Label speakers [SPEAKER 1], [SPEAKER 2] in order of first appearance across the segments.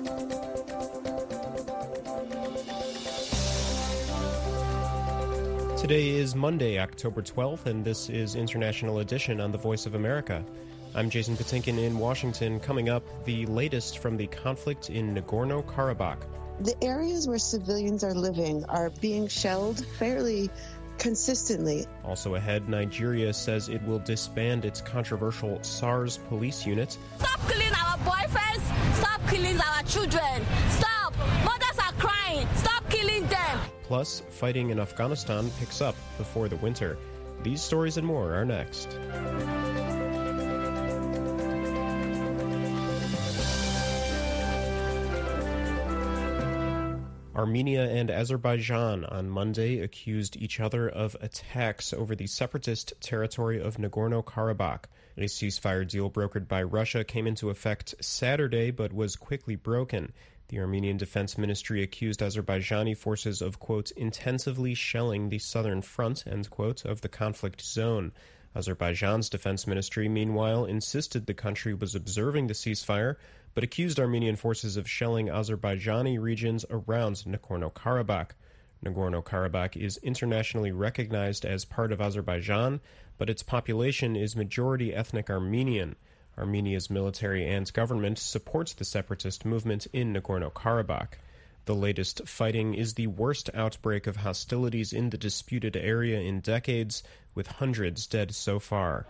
[SPEAKER 1] Today is Monday, October 12th, and this is International Edition on the Voice of America. I'm Jason Patinkin in Washington. Coming up, the latest from the conflict in Nagorno-Karabakh.
[SPEAKER 2] The areas where civilians are living are being shelled fairly consistently.
[SPEAKER 1] Also ahead, Nigeria says it will disband its controversial SARS police unit.
[SPEAKER 3] Stop killing our boyfriends! Stop killing our children! Stop! Mothers are crying! Stop killing them!
[SPEAKER 1] Plus, fighting in Afghanistan picks up before the winter. These stories and more are next. Armenia and Azerbaijan on Monday accused each other of attacks over the separatist territory of Nagorno-Karabakh. A ceasefire deal brokered by Russia came into effect Saturday but was quickly broken. The Armenian Defense Ministry accused Azerbaijani forces of, quote, intensively shelling the southern front, end quote, of the conflict zone. Azerbaijan's defense ministry, meanwhile, insisted the country was observing the ceasefire, but accused Armenian forces of shelling Azerbaijani regions around Nagorno-Karabakh. Nagorno-Karabakh is internationally recognized as part of Azerbaijan, but its population is majority ethnic Armenian. Armenia's military and government supports the separatist movement in Nagorno-Karabakh. The latest fighting is the worst outbreak of hostilities in the disputed area in decades, with hundreds dead so far.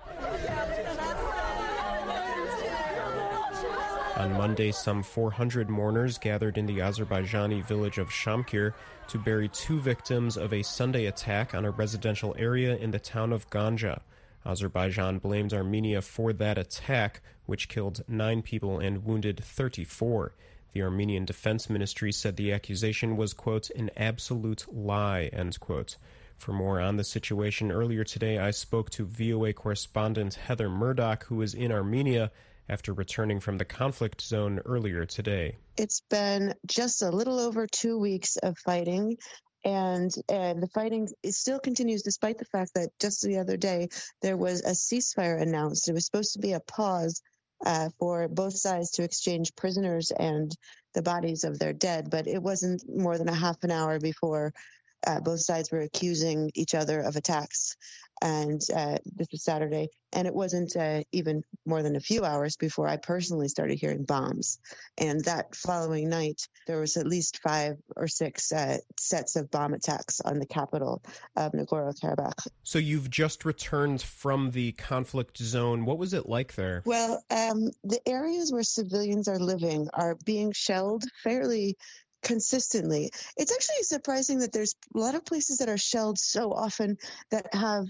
[SPEAKER 1] On Monday, some 400 mourners gathered in the Azerbaijani village of Shamkir to bury two victims of a Sunday attack on a residential area in the town of Ganja. Azerbaijan blamed Armenia for that attack, which killed 9 people and wounded 34. The Armenian Defense Ministry said the accusation was, quote, an absolute lie, end quote. For more on the situation, earlier today I spoke to VOA correspondent Heather Murdoch, who is in Armenia after returning from the conflict zone earlier today.
[SPEAKER 2] It's been just a little over 2 weeks of fighting. And the fighting still continues despite the fact that just the other day there was a ceasefire announced. It was supposed to be a pause for both sides to exchange prisoners and the bodies of their dead, but it wasn't more than a half an hour before both sides were accusing each other of attacks. And this was Saturday, and it wasn't even more than a few hours before I personally started hearing bombs. And that following night, there was at least 5 or 6 sets of bomb attacks on the capital of Nagorno-Karabakh.
[SPEAKER 1] So you've just returned from the conflict zone. What was it like there?
[SPEAKER 2] Well, the areas where civilians are living are being shelled fairly consistently. It's actually surprising that there's a lot of places that are shelled so often that have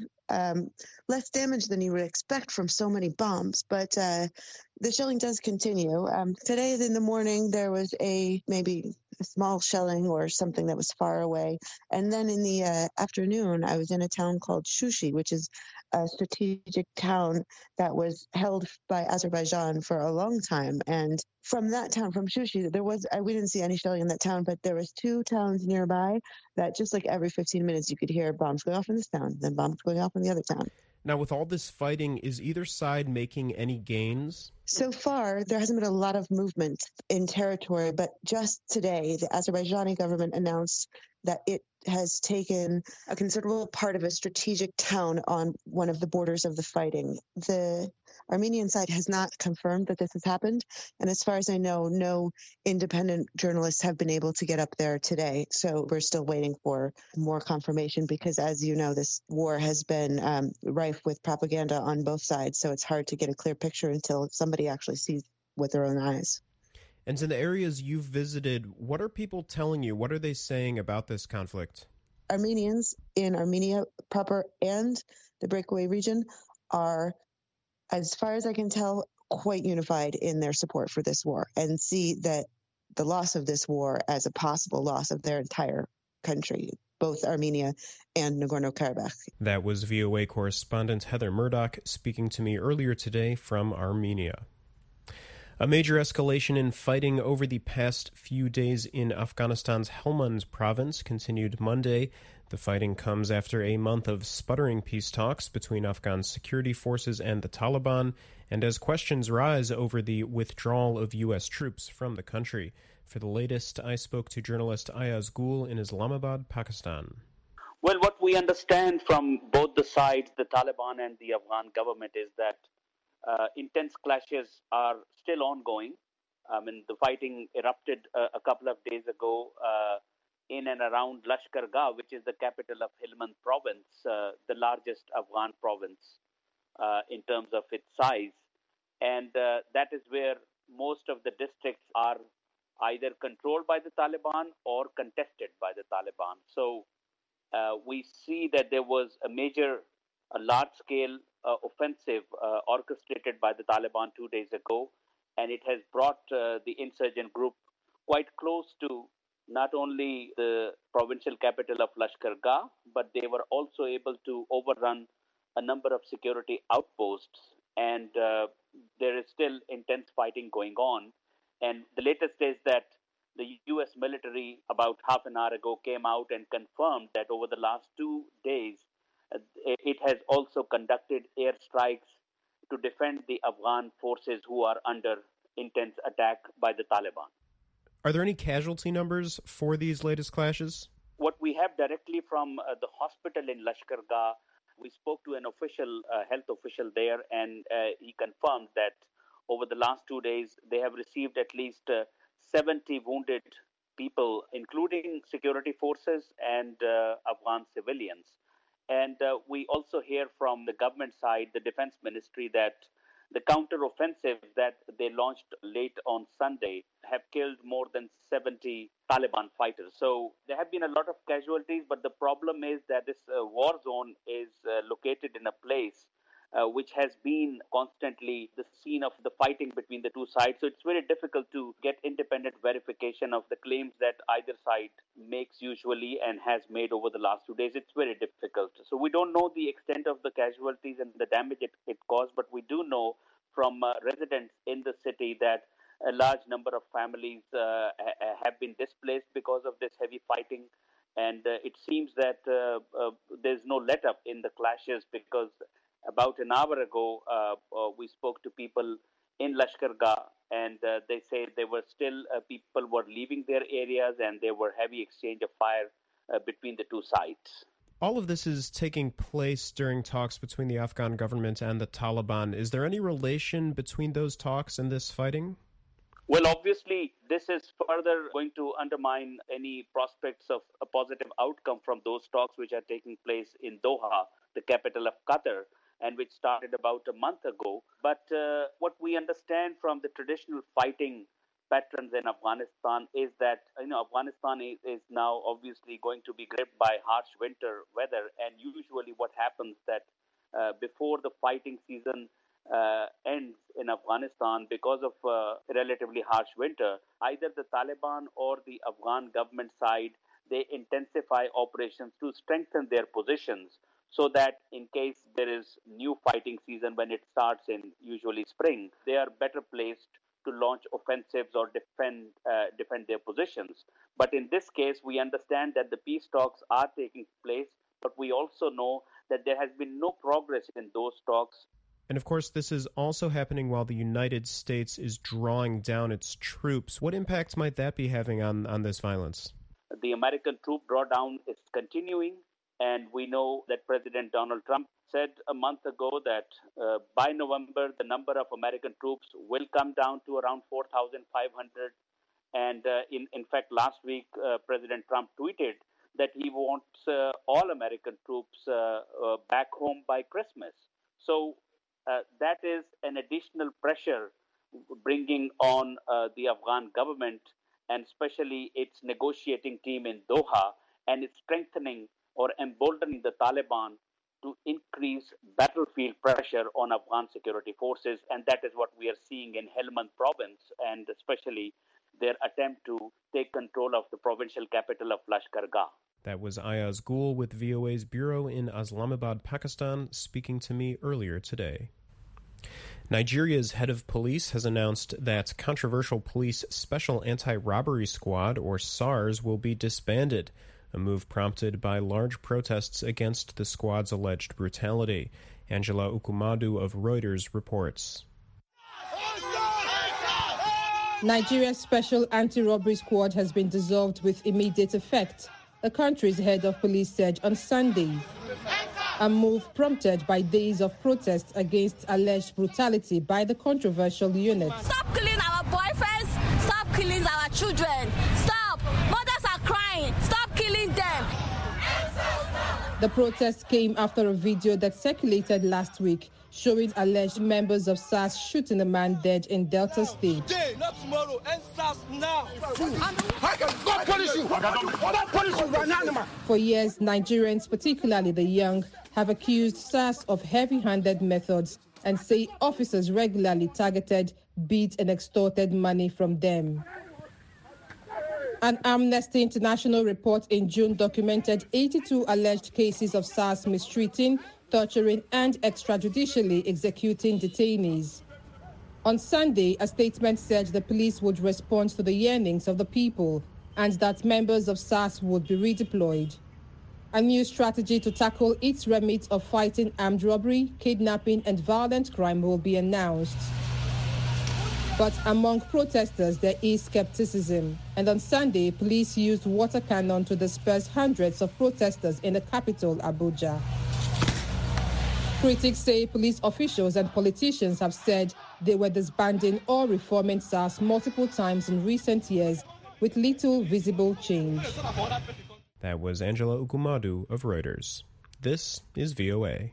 [SPEAKER 2] less damage than you would expect from so many bombs. But the shelling does continue. Today in the morning, there was maybe a small shelling or something that was far away. And then in the afternoon, I was in a town called Shushi, which is a strategic town that was held by Azerbaijan for a long time. And from that town, from Shushi, we didn't see any shelling in that town, but there was 2 towns nearby that just like every 15 minutes you could hear bombs going off in this town, then bombs going off in the other town.
[SPEAKER 1] Now, with all this fighting, is either side making any gains?
[SPEAKER 2] So far, there hasn't been a lot of movement in territory, but just today, the Azerbaijani government announced that it has taken a considerable part of a strategic town on one of the borders of the fighting. The Armenian side has not confirmed that this has happened, and as far as I know, no independent journalists have been able to get up there today. So we're still waiting for more confirmation because, as you know, this war has been rife with propaganda on both sides, so it's hard to get a clear picture until somebody actually sees with their own eyes.
[SPEAKER 1] And in the areas you've visited, what are people telling you? What are they saying about this conflict?
[SPEAKER 2] Armenians in Armenia proper and the breakaway region are, as far as I can tell, quite unified in their support for this war and see that the loss of this war as a possible loss of their entire country, both Armenia and Nagorno-Karabakh.
[SPEAKER 1] That was VOA correspondent Heather Murdoch speaking to me earlier today from Armenia. A major escalation in fighting over the past few days in Afghanistan's Helmand province continued Monday. The fighting comes after a month of sputtering peace talks between Afghan security forces and the Taliban, and as questions rise over the withdrawal of U.S. troops from the country. For the latest, I spoke to journalist Ayaz Gul in Islamabad, Pakistan.
[SPEAKER 4] Well, what we understand from both the sides, the Taliban and the Afghan government, is that intense clashes are still ongoing. The fighting erupted a couple of days ago in and around Lashkar Gah, which is the capital of Helmand province, the largest Afghan province in terms of its size. And that is where most of the districts are either controlled by the Taliban or contested by the Taliban. So we see that there was a large-scale offensive orchestrated by the Taliban 2 days ago, and it has brought the insurgent group quite close to not only the provincial capital of Lashkar Gah, but they were also able to overrun a number of security outposts, and there is still intense fighting going on. And the latest is that the U.S. military, about half an hour ago, came out and confirmed that over the last 2 days, it has also conducted airstrikes to defend the Afghan forces who are under intense attack by the Taliban.
[SPEAKER 1] Are there any casualty numbers for these latest clashes?
[SPEAKER 4] What we have directly from the hospital in Lashkar Gah, we spoke to an health official there, and he confirmed that over the last 2 days, they have received at least 70 wounded people, including security forces and Afghan civilians. And we also hear from the government side, the defense ministry, that the counter-offensive that they launched late on Sunday have killed more than 70 Taliban fighters. So there have been a lot of casualties, but the problem is that this war zone is located in a place which has been constantly the scene of the fighting between the two sides. So it's very difficult to get independent verification of the claims that either side makes usually and has made over the last 2 days. It's very difficult. So we don't know the extent of the casualties and the damage it caused, but we do know from residents in the city that a large number of families have been displaced because of this heavy fighting. And it seems that there's no let-up in the clashes, because about an hour ago, we spoke to people in Lashkar Gah, and they say there were still people were leaving their areas, and there were heavy exchange of fire between the two sides.
[SPEAKER 1] All of this is taking place during talks between the Afghan government and the Taliban. Is there any relation between those talks and this fighting?
[SPEAKER 4] Well, obviously, this is further going to undermine any prospects of a positive outcome from those talks which are taking place in Doha, the capital of Qatar, and which started about a month ago. But what we understand from the traditional fighting patterns in Afghanistan is that Afghanistan is now obviously going to be gripped by harsh winter weather, and usually what happens that before the fighting season ends in Afghanistan, because of relatively harsh winter, either the Taliban or the Afghan government side, they intensify operations to strengthen their positions, so that in case there is new fighting season when it starts in usually spring, they are better placed to launch offensives or defend their positions. But in this case, we understand that the peace talks are taking place, but we also know that there has been no progress in those talks.
[SPEAKER 1] And of course, this is also happening while the United States is drawing down its troops. What impact might that be having on this violence?
[SPEAKER 4] The American troop drawdown is continuing. And we know that President Donald Trump said a month ago that by November, the number of American troops will come down to around 4,500. And in fact, last week, President Trump tweeted that he wants all American troops back home by Christmas. So that is an additional pressure bringing on the Afghan government, and especially its negotiating team in Doha, and it's strengthening or emboldening the Taliban to increase battlefield pressure on Afghan security forces. And that is what we are seeing in Helmand province, and especially their attempt to take control of the provincial capital of Lashkar Gah.
[SPEAKER 1] That was Ayaz Gul with VOA's bureau in Islamabad, Pakistan, speaking to me earlier today. Nigeria's head of police has announced that controversial police Special Anti-Robbery Squad, or SARS, will be disbanded, a move prompted by large protests against the squad's alleged brutality. Angela Ukumadu of Reuters reports.
[SPEAKER 5] Nigeria's Special Anti-Robbery Squad has been dissolved with immediate effect, the country's head of police said on Sunday. A move prompted by days of protests against alleged brutality by the controversial unit.
[SPEAKER 3] Stop killing our boyfriends. Stop killing our children. Stop. Mothers are crying. Stop killing them.
[SPEAKER 5] The protest came after a video that circulated last week showing alleged members of SARS shooting a man dead in Delta State.
[SPEAKER 6] Today, not tomorrow. End SARS now.
[SPEAKER 5] For years, Nigerians, particularly the young, have accused SARS of heavy-handed methods and say officers regularly targeted, beat and extorted money from them. An Amnesty International report in June documented 82 alleged cases of SARS mistreating, torturing and extrajudicially executing detainees. On Sunday, a statement said the police would respond to the yearnings of the people and that members of SARS would be redeployed. A new strategy to tackle its remit of fighting armed robbery, kidnapping and violent crime will be announced. But among protesters, there is skepticism. And on Sunday, police used water cannon to disperse hundreds of protesters in the capital, Abuja. Critics say police officials and politicians have said they were disbanding or reforming SARS multiple times in recent years with little visible change.
[SPEAKER 1] That was Angela Ugumadu of Reuters. This is VOA.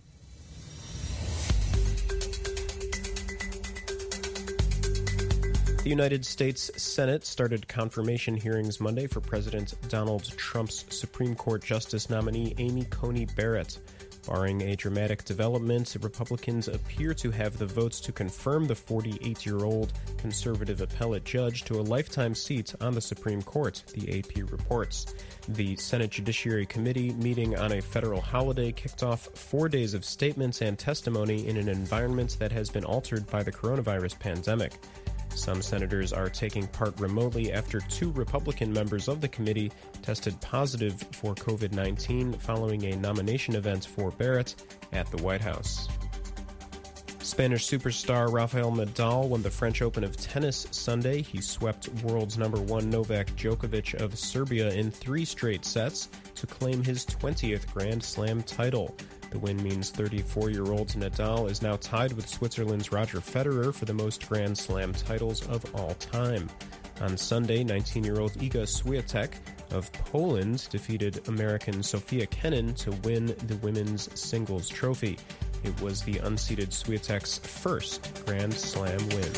[SPEAKER 1] The United States Senate started confirmation hearings Monday for President Donald Trump's Supreme Court Justice nominee Amy Coney Barrett. Barring a dramatic development, Republicans appear to have the votes to confirm the 48-year-old conservative appellate judge to a lifetime seat on the Supreme Court, the AP reports. The Senate Judiciary Committee, meeting on a federal holiday, kicked off 4 days of statements and testimony in an environment that has been altered by the coronavirus pandemic. Some senators are taking part remotely after 2 Republican members of the committee tested positive for COVID-19 following a nomination event for Barrett at the White House. Spanish superstar Rafael Nadal won the French Open of tennis Sunday. He swept world's #1 Novak Djokovic of Serbia in 3 straight sets to claim his 20th Grand Slam title. The win means 34-year-old Nadal is now tied with Switzerland's Roger Federer for the most Grand Slam titles of all time. On Sunday, 19-year-old Iga Swiatek of Poland defeated American Sofia Kenin to win the women's singles trophy. It was the unseeded Swiatek's first Grand Slam win.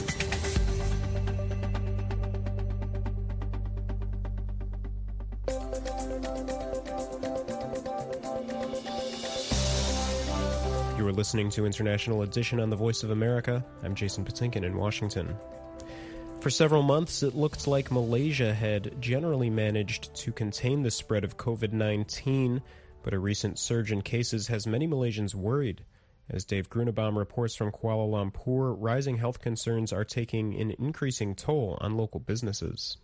[SPEAKER 1] You are listening to International Edition on the Voice of America. I'm Jason Patinkin in Washington. For several months, it looked like Malaysia had generally managed to contain the spread of COVID-19, but a recent surge in cases has many Malaysians worried. As Dave Grunebaum reports from Kuala Lumpur, rising health concerns are taking an increasing toll on local businesses.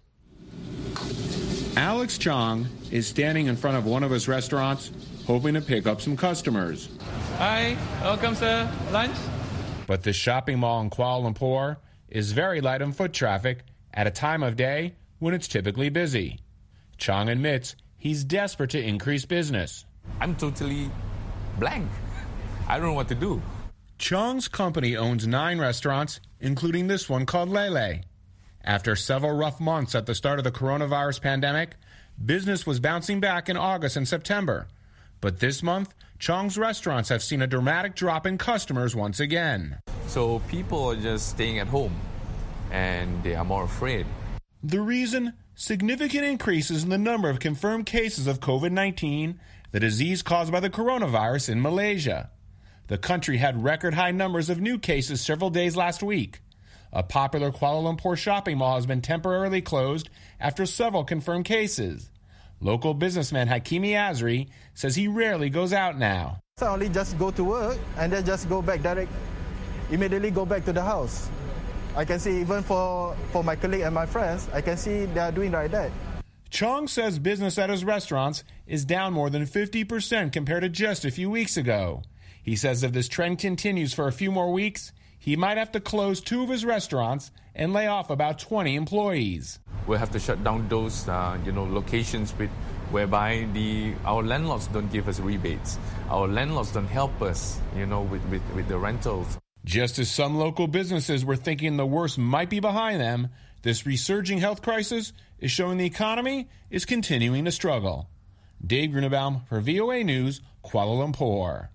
[SPEAKER 7] Alex Chong is standing in front of one of his restaurants, hoping to pick up some customers.
[SPEAKER 8] Hi, welcome sir. Lunch?
[SPEAKER 7] But the shopping mall in Kuala Lumpur is very light on foot traffic at a time of day when it's typically busy. Chong admits he's desperate to increase business.
[SPEAKER 8] I'm totally blank. I don't know what to do.
[SPEAKER 7] Chong's company owns 9 restaurants, including this one called Lele. After several rough months at the start of the coronavirus pandemic, business was bouncing back in August and September. But this month, Chong's restaurants have seen a dramatic drop in customers once again.
[SPEAKER 8] So people are just staying at home and they are more afraid.
[SPEAKER 7] The reason? Significant increases in the number of confirmed cases of COVID-19, the disease caused by the coronavirus in Malaysia. The country had record high numbers of new cases several days last week. A popular Kuala Lumpur shopping mall has been temporarily closed after several confirmed cases. Local businessman Hakimi Azri says he rarely goes out now.
[SPEAKER 9] I only just go to work and then just go back immediately go back to the house. I can see even for my colleague and my friends, I can see they are doing like that.
[SPEAKER 7] Chong says business at his restaurants is down more than 50% compared to just a few weeks ago. He says if this trend continues for a few more weeks, he he might have to close 2 of his restaurants and lay off about 20 employees.
[SPEAKER 8] We'll have to shut down those locations whereby our landlords don't give us rebates. Our landlords don't help us, with the rentals.
[SPEAKER 7] Just as some local businesses were thinking the worst might be behind them, this resurging health crisis is showing the economy is continuing to struggle. Dave Grunebaum for VOA News, Kuala Lumpur.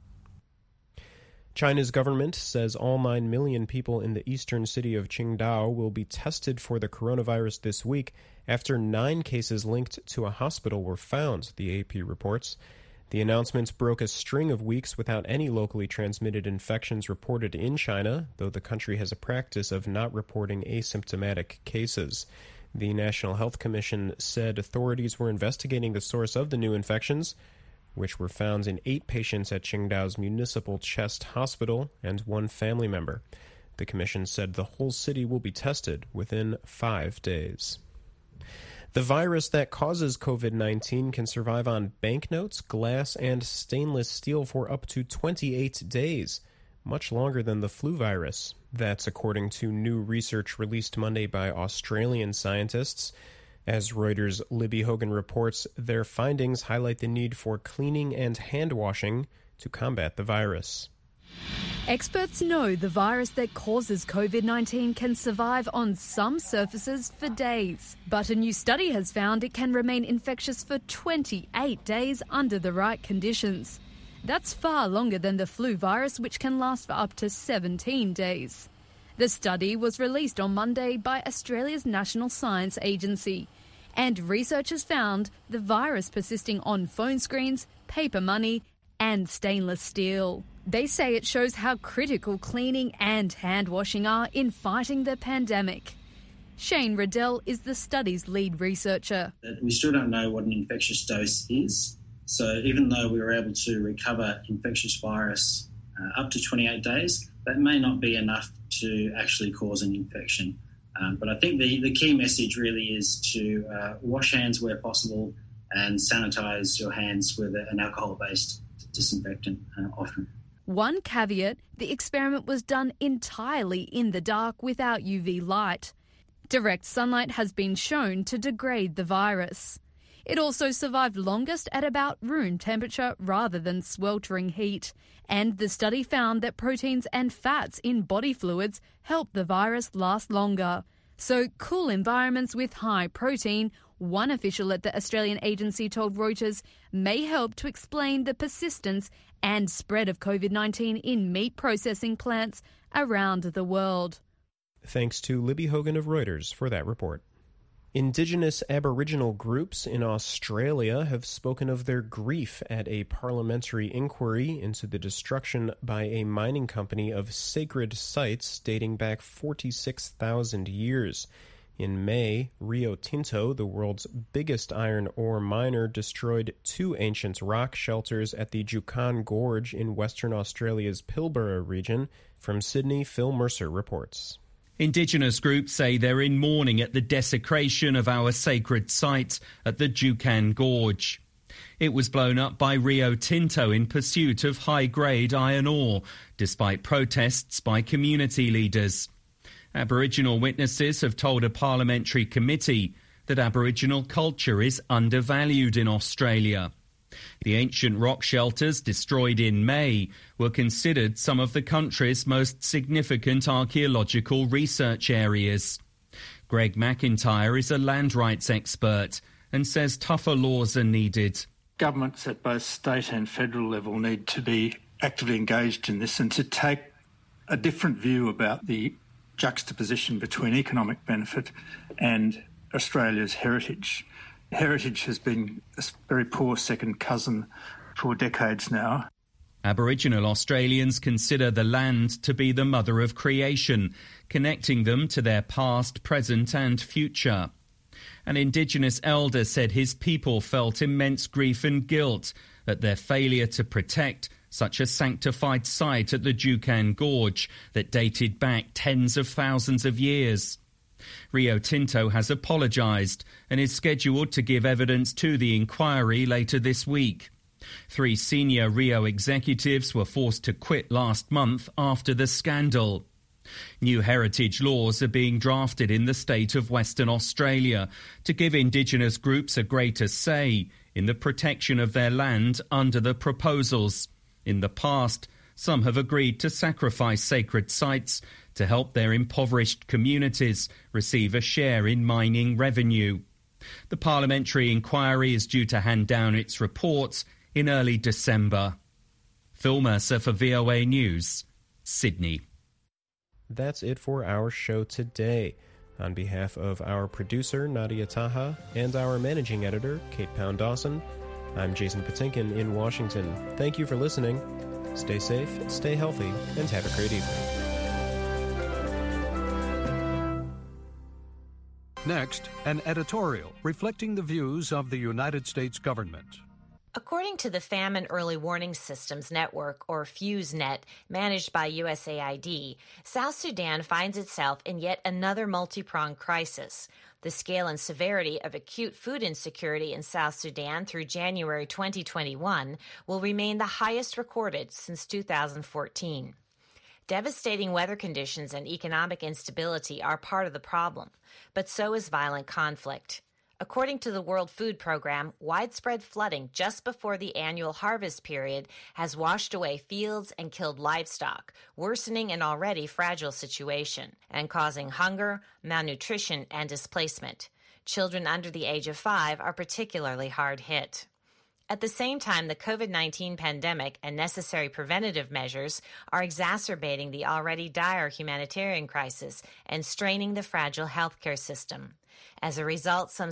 [SPEAKER 1] China's government says all 9 million people in the eastern city of Qingdao will be tested for the coronavirus this week after 9 cases linked to a hospital were found, the AP reports. The announcement broke a string of weeks without any locally transmitted infections reported in China, though the country has a practice of not reporting asymptomatic cases. The National Health Commission said authorities were investigating the source of the new infections, which were found in 8 patients at Qingdao's Municipal Chest Hospital and 1 family member. The commission said the whole city will be tested within 5 days. The virus that causes COVID-19 can survive on banknotes, glass, and stainless steel for up to 28 days, much longer than the flu virus. That's according to new research released Monday by Australian scientists. As Reuters' Libby Hogan reports, their findings highlight the need for cleaning and hand washing to combat the virus.
[SPEAKER 10] Experts know the virus that causes COVID-19 can survive on some surfaces for days. But a new study has found it can remain infectious for 28 days under the right conditions. That's far longer than the flu virus, which can last for up to 17 days. The study was released on Monday by Australia's National Science Agency, and researchers found the virus persisting on phone screens, paper money, and stainless steel. They say it shows how critical cleaning and hand washing are in fighting the pandemic. Shane Riddell is the study's lead researcher.
[SPEAKER 11] We still don't know what an infectious dose is. So even though we were able to recover infectious virus up to 28 days, that may not be enough to actually cause an infection. But I think the key message really is to wash hands where possible and sanitize your hands with an alcohol-based disinfectant often.
[SPEAKER 10] One caveat, the experiment was done entirely in the dark without UV light. Direct sunlight has been shown to degrade the virus. It also survived longest at about room temperature rather than sweltering heat. And the study found that proteins and fats in body fluids help the virus last longer. So cool environments with high protein, one official at the Australian agency told Reuters, may help to explain the persistence and spread of COVID-19 in meat processing plants around the world.
[SPEAKER 1] Thanks to Libby Hogan of Reuters for that report. Indigenous Aboriginal groups in Australia have spoken of their grief at a parliamentary inquiry into the destruction by a mining company of sacred sites dating back 46,000 years. In May, Rio Tinto, the world's biggest iron ore miner, destroyed 2 ancient rock shelters at the Juukan Gorge in Western Australia's Pilbara region. From Sydney, Phil Mercer reports.
[SPEAKER 12] Indigenous groups say they're in mourning at the desecration of our sacred site at the Juukan Gorge. It was blown up by Rio Tinto in pursuit of high-grade iron ore, despite protests by community leaders. Aboriginal witnesses have told a parliamentary committee that Aboriginal culture is undervalued in Australia. The ancient rock shelters destroyed in May were considered some of the country's most significant archaeological research areas. Greg McIntyre is a land rights expert and says tougher laws are needed.
[SPEAKER 13] Governments at both state and federal level need to be actively engaged in this and to take a different view about the juxtaposition between economic benefit and Australia's heritage. Heritage has been a very poor second cousin for decades now.
[SPEAKER 12] Aboriginal Australians consider the land to be the mother of creation, connecting them to their past, present and future. An Indigenous elder said his people felt immense grief and guilt at their failure to protect such a sanctified site at the Juukan Gorge that dated back tens of thousands of years. Rio Tinto has apologised and is scheduled to give evidence to the inquiry later this week. 3 senior Rio executives were forced to quit last month after the scandal. New heritage laws are being drafted in the state of Western Australia to give Indigenous groups a greater say in the protection of their land under the proposals. In the past, some have agreed to sacrifice sacred sites to help their impoverished communities receive a share in mining revenue. The parliamentary inquiry is due to hand down its reports in early December. Phil Mercer for VOA News, Sydney.
[SPEAKER 1] That's it for our show today. On behalf of our producer, Nadia Taha, and our managing editor, Kate Pound-Dawson, I'm Jason Patinkin in Washington. Thank you for listening. Stay safe, stay healthy, and have a great evening.
[SPEAKER 14] Next, an editorial reflecting the views of the United States government.
[SPEAKER 15] According to the Famine Early Warning Systems Network, or FuseNet, managed by USAID, South Sudan finds itself in yet another multi-pronged crisis. The scale and severity of acute food insecurity in South Sudan through January 2021 will remain the highest recorded since 2014. Devastating weather conditions and economic instability are part of the problem, but so is violent conflict. According to the World Food Program, widespread flooding just before the annual harvest period has washed away fields and killed livestock, worsening an already fragile situation and causing hunger, malnutrition, and displacement. Children under the age of 5 are particularly hard hit. At the same time, the COVID-19 pandemic and necessary preventative measures are exacerbating the already dire humanitarian crisis and straining the fragile healthcare system. As a result, some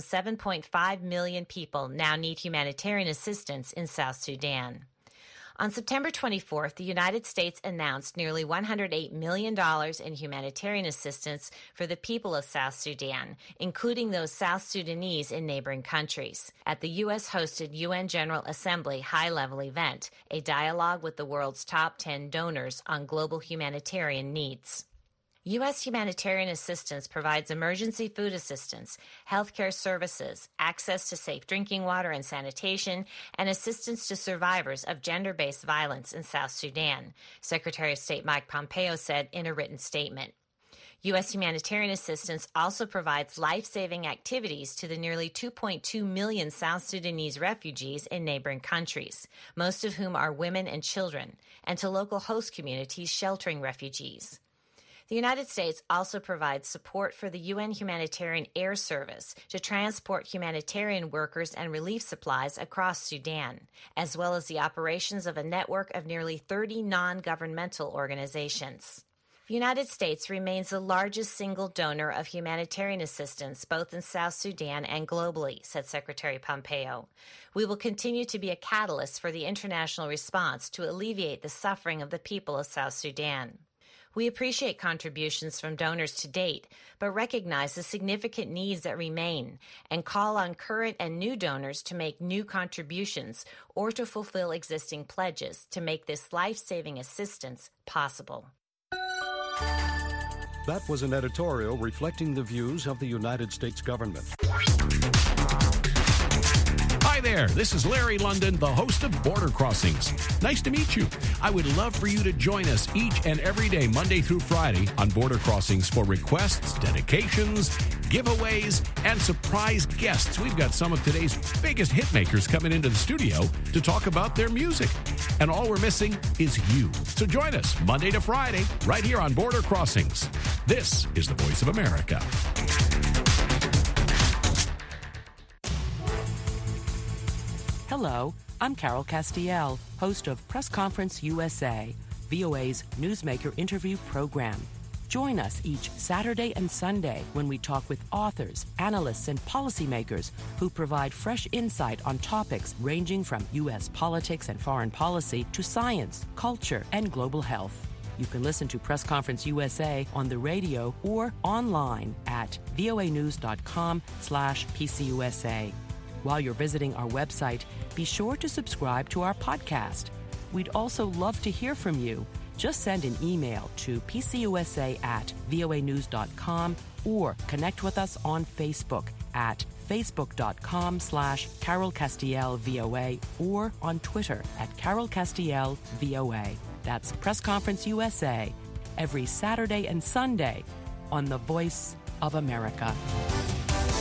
[SPEAKER 15] 7.5 million people now need humanitarian assistance in South Sudan. On September 24th, the United States announced nearly $108 million in humanitarian assistance for the people of South Sudan, including those South Sudanese in neighboring countries, at the U.S.-hosted UN General Assembly high-level event, a dialogue with the world's top 10 donors on global humanitarian needs. U.S. humanitarian assistance provides emergency food assistance, healthcare services, access to safe drinking water and sanitation, and assistance to survivors of gender-based violence in South Sudan, Secretary of State Mike Pompeo said in a written statement. U.S. humanitarian assistance also provides life-saving activities to the nearly 2.2 million South Sudanese refugees in neighboring countries, most of whom are women and children, and to local host communities sheltering refugees. The United States also provides support for the UN Humanitarian Air Service to transport humanitarian workers and relief supplies across Sudan, as well as the operations of a network of nearly 30 non-governmental organizations. The United States remains the largest single donor of humanitarian assistance both in South Sudan and globally, said Secretary Pompeo. We will continue to be a catalyst for the international response to alleviate the suffering of the people of South Sudan. We appreciate contributions from donors to date, but recognize the significant needs that remain and call on current and new donors to make new contributions or to fulfill existing pledges to make this life-saving assistance possible.
[SPEAKER 14] That was an editorial reflecting the views of the United States government.
[SPEAKER 16] Hi there, this is Larry London, the host of Border Crossings. Nice to meet you. I would love for you to join us each and every day, Monday through Friday, on Border Crossings for requests, dedications, giveaways, and surprise guests. We've got some of today's biggest hit makers coming into the studio to talk about their music. And all we're missing is you. So join us Monday to Friday, right here on Border Crossings. This is the Voice of America.
[SPEAKER 17] Hello, I'm Carol Castiel, host of Press Conference USA, VOA's newsmaker interview program. Join us each Saturday and Sunday when we talk with authors, analysts, and policymakers who provide fresh insight on topics ranging from U.S. politics and foreign policy to science, culture, and global health. You can listen to Press Conference USA on the radio or online at voanews.com/PCUSA. While you're visiting our website, be sure to subscribe to our podcast. We'd also love to hear from you. Just send an email to pcusa@voanews.com or connect with us on Facebook at facebook.com/CarolCastielVOA or on Twitter at CarolCastielVOA. That's Press Conference USA, every Saturday and Sunday on The Voice of America.